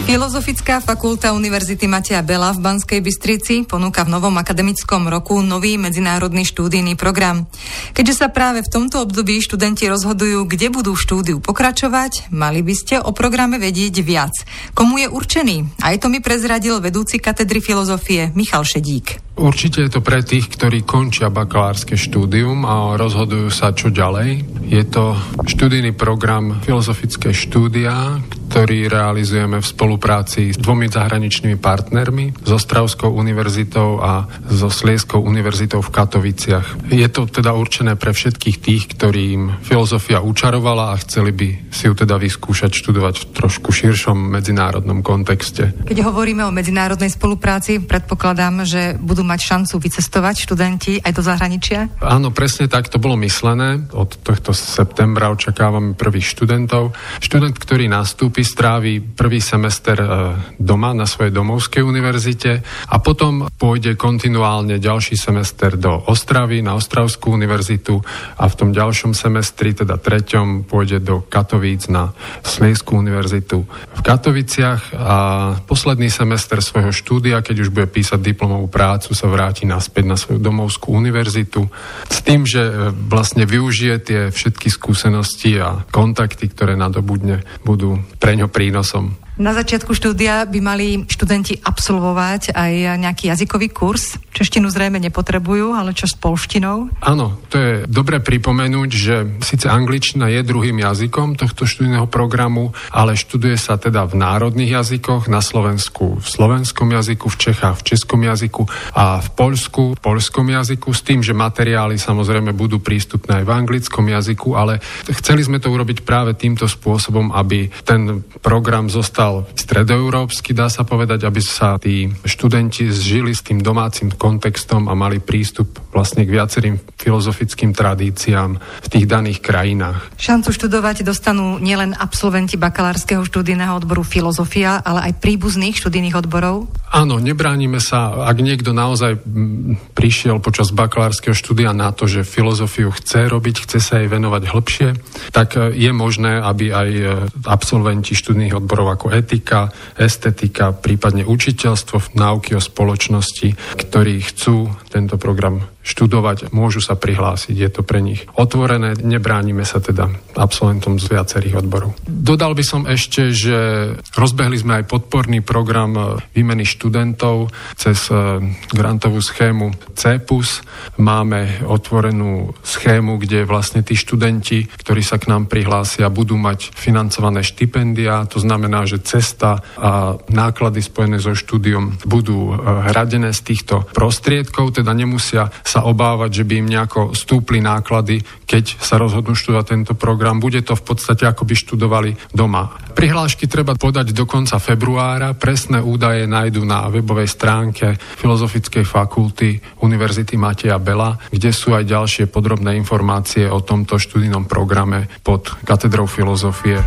Filozofická fakulta Univerzity Mateja Bela v Banskej Bystrici ponúka v novom akademickom roku nový medzinárodný štúdijný program. Keďže sa práve v tomto období študenti rozhodujú, kde budú štúdiu pokračovať, mali by ste o programe vedieť viac. Komu je určený? Aj to mi prezradil vedúci katedry filozofie Michal Šedík. Určite je to pre tých, ktorí končia bakalárske štúdium a rozhodujú sa, čo ďalej. Je to študijný program Filozofické štúdia, ktorý realizujeme v spolupráci s 2 zahraničnými partnermi, s Ostravskou univerzitou a so Slieskou univerzitou v Katoviciach. Je to teda určené pre všetkých tých, ktorým filozofia učarovala a chceli by si ju teda vyskúšať študovať v trošku širšom medzinárodnom kontexte. Keď hovoríme o medzinárodnej spolupráci, predpokladám, že budú mať šancu vycestovať študenti aj do zahraničia? Áno, presne tak to bolo myslené. Od tohto septembra očakávame prvých študentov. Študent, ktorý nastúpi, strávi prvý semester doma na svojej domovskej univerzite a potom pôjde kontinuálne ďalší semester do Ostravy, na Ostravskú univerzitu a v tom ďalšom semestri, teda 3., pôjde do Katovíc na Slieskú univerzitu v Katoviciach a posledný semester svojho štúdia, keď už bude písať diplomovú prácu, sa vráti naspäť na svoju domovskú univerzitu s tým, že vlastne využije tie všetky skúsenosti a kontakty, ktoré nadobudne, budú pre ňo prínosom. Na začiatku štúdia by mali študenti absolvovať aj nejaký jazykový kurz. Češtinu zrejme nepotrebujú, ale čo s poľštinou? Áno, to je dobre pripomenúť, že síce angličtina je druhým jazykom tohto študijného programu, ale študuje sa teda v národných jazykoch, na Slovensku v slovenskom jazyku, v Čechách v českom jazyku a v Poľsku v poľskom jazyku, s tým, že materiály samozrejme budú prístupné aj v anglickom jazyku, ale chceli sme to urobiť práve týmto spôsobom, aby ten program zostal stredoeurópsky, dá sa povedať, aby sa tí študenti zžili s tým domácim kontextom a mali prístup vlastne k viacerým filozofickým tradíciám v tých daných krajinách. Šancu študovať dostanú nielen absolventi bakalárskeho študijného odboru filozofia, ale aj príbuzných študijných odborov? Áno, nebránime sa, ak niekto naozaj prišiel počas bakalárskeho štúdia na to, že filozofiu chce robiť, chce sa jej venovať hĺbšie, tak je možné, aby aj absolventi študijných odborov ako etika, estetika, prípadne učiteľstvo, náuky o spoločnosti, ktorí chcú tento program študovať, môžu sa prihlásiť. Je to pre nich otvorené, nebránime sa teda absolventom z viacerých odborov. Dodal by som ešte, že rozbehli sme aj podporný program výmeny študentov cez grantovú schému CEPUS. Máme otvorenú schému, kde vlastne tí študenti, ktorí sa k nám prihlásia, budú mať financované štipendia. To znamená, že cesta a náklady spojené so štúdiom budú hradené z týchto prostriedkov, teda nemusia sa obávať, že by im nejako stúpli náklady, keď sa rozhodnú študovať tento program. Bude to v podstate, ako by študovali doma. Prihlášky treba podať do konca februára. Presné údaje nájdú na webovej stránke Filozofickej fakulty Univerzity Mateja Bela, kde sú aj ďalšie podrobné informácie o tomto študijnom programe pod katedrou filozofie.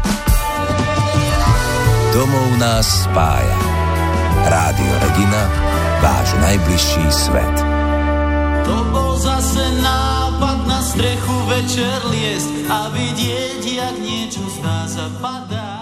Domov nás spája. Rádio Regina, váš najbližší svet. To bol zase nápad na strechu večer liesť a vidieť, jak niečo zdá sa padá.